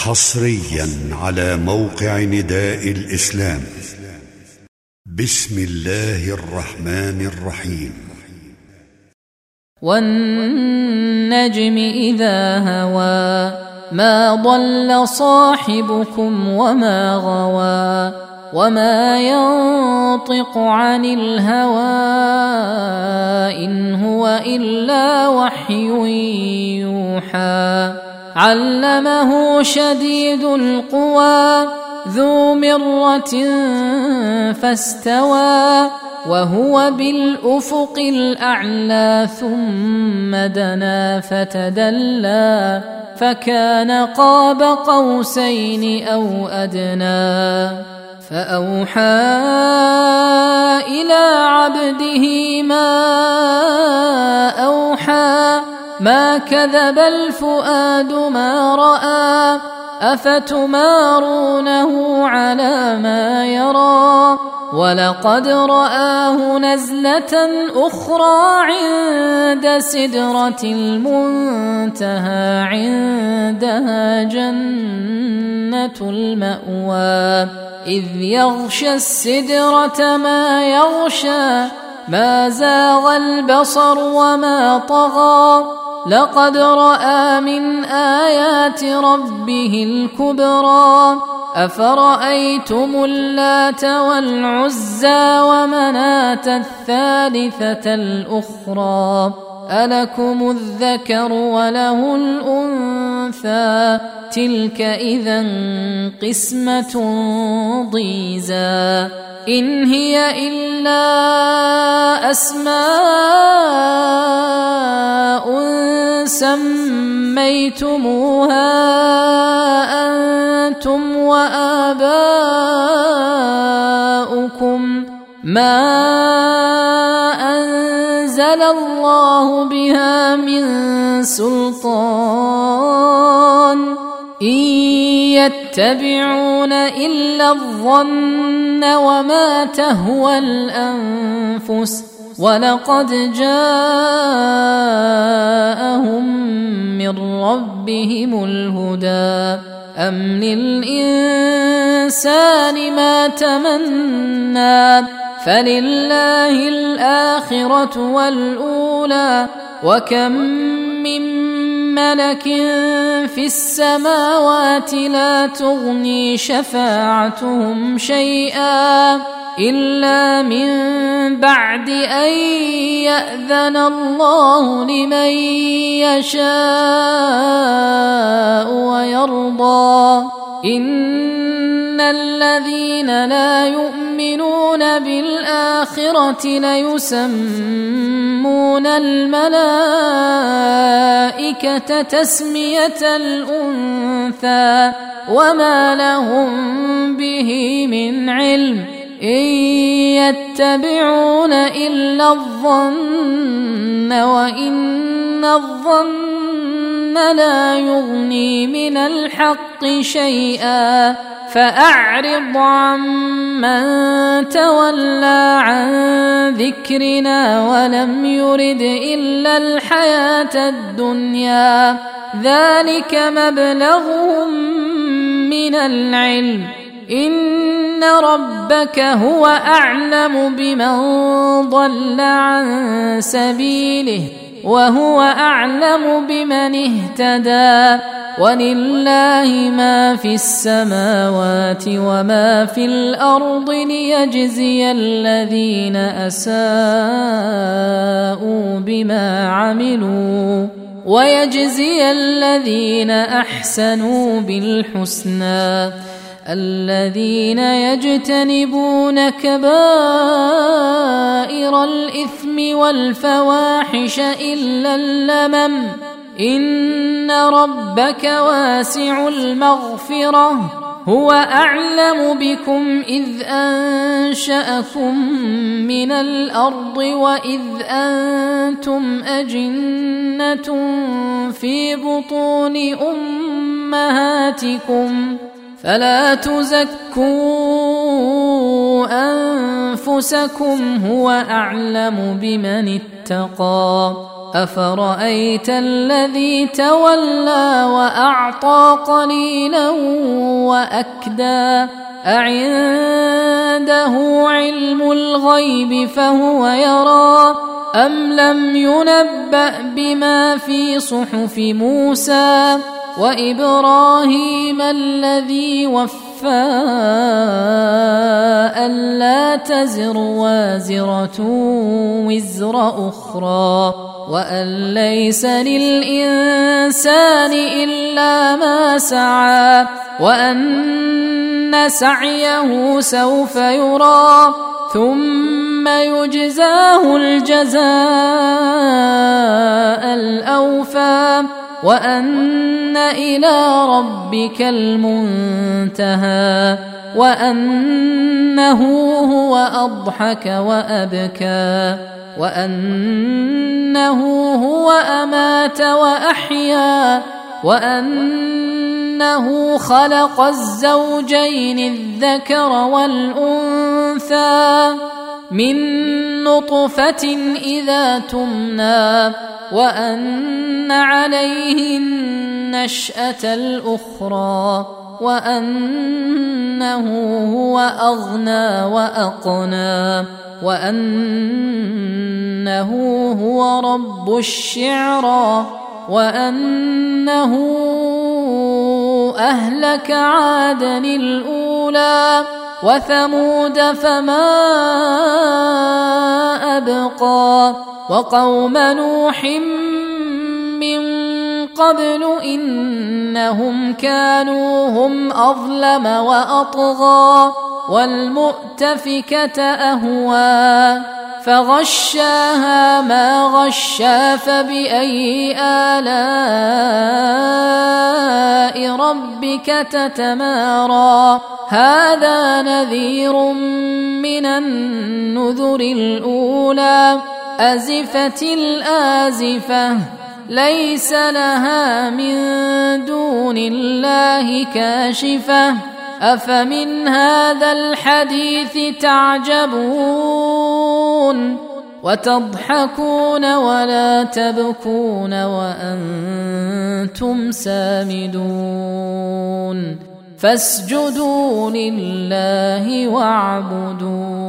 حصريا على موقع نداء الإسلام. بسم الله الرحمن الرحيم. والنجم إذا هوى ما ضل صاحبكم وما غوى وما ينطق عن الهوى إن هو إلا وحي يوحى علمه شديد القوى ذو مرة فاستوى وهو بالأفق الأعلى ثم دنا فتدلى فكان قاب قوسين أو أدنى فأوحى إلى عبده ما أوحى ما كذب الفؤاد ما رأى أفتمارونه على ما يرى ولقد رآه نزلة أخرى عند سدرة المنتهى عندها جنة المأوى إذ يغشى السدرة ما يغشى ما زاغ البصر وما طغى لقد رأى من آيات ربه الكبرى أفرأيتم اللات والعزى ومناة الثالثة الأخرى ألكم الذكر وله الأنثى تلك إذا قسمة ضيزى إن هي إلا أسماء سميتموها أنتم وآباؤكم ما أنزل الله بها من سلطان إن يتبعون إلا الظن وما تهوى الأنفس ولقد جاءهم من ربهم الهدى أم للإنسان ما تمنى فلله الآخرة والأولى وكم من ملك في السماوات لا تغني شفاعتهم شيئا إلا من بعد أن يأذن الله لمن يشاء ويرضى إن الذين لا يؤمنون بالآخرة ليسمون الملائكة تسمية الأنثى وما لهم به من علم إن يتبعون إلا الظن وإن الظن لا يغني من الحق شيئا فأعرض عمن تولى عن ذكرنا ولم يرد إلا الحياة الدنيا ذلك مبلغهم من العلم إن ربك هو أعلم بمن ضل عن سبيله وهو أعلم بمن اهتدى ولله ما في السماوات وما في الأرض ليجزي الذين أساءوا بما عملوا ويجزي الذين أحسنوا بالحسنى الذين يجتنبون كبائر الإثم والفواحش إلا اللمم إن ربك واسع المغفرة هو أعلم بكم إذ أنشأكم من الأرض وإذ أنتم أجنة في بطون أمهاتكم فلا تزكوا أنفسكم هو أعلم بمن اتقى أفرأيت الذي تولى وأعطى قليلا وأكدى أعنده علم الغيب فهو يرى أم لم ينبأ بما في صحف موسى وإبراهيم الذي وفى ألا تزر وازرة وزر أخرى وأن ليس للإنسان إلا ما سعى وأن سعيه سوف يرى ثم يجزاه الجزاء الأوفى وأن إلى ربك المنتهى وأنه هو أضحك وأبكى وأنه هو أمات وأحيا وأنه خلق الزوجين الذكر والأنثى من نطفة إذا تمنى وأن عليه النشأة الأخرى وأنه هو أغنى وأقنى وأنه هو رب الشعرى وأنه أهلك عادا الأولى وثمود فما أبقى وقوم نوح من قبل إنهم كانوا هم أظلم وأطغى والمؤتفكة أهوى فغشاها ما غشا فبأي آلاء ربك تتمارى هذا نذير من النذر الأولى أزفت الآزفة ليس لها من دون الله كاشفة أفمن هذا الحديث تعجبون وتضحكون ولا تبكون وأنتم سامدون فاسجدوا لله واعبدوا